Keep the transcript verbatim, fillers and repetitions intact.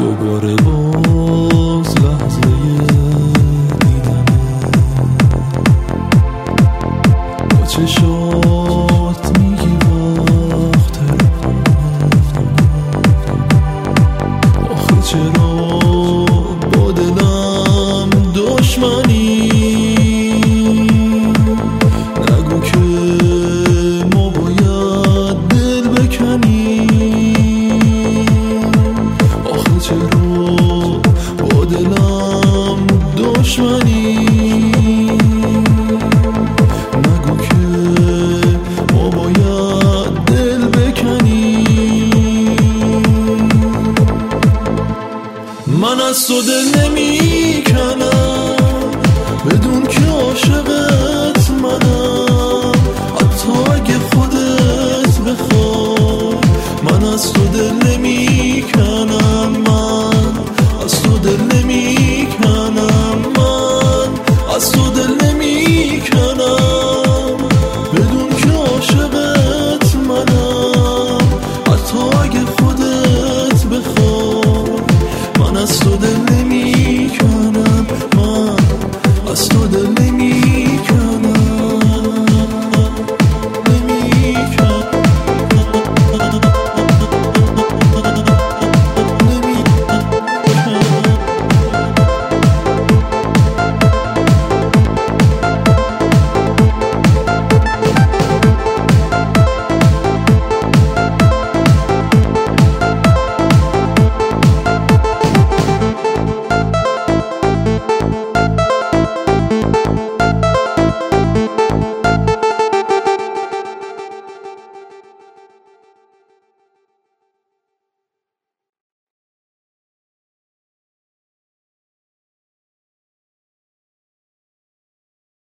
دوباره باز لحظه دیدنه با چشات میگی وقت آخه چرا با دلم دشمنی نگو که ما باید دل بکنیم آخه چرا با دلم دشمنی نگو که ما باید دل بکنیم من از تو دل نمی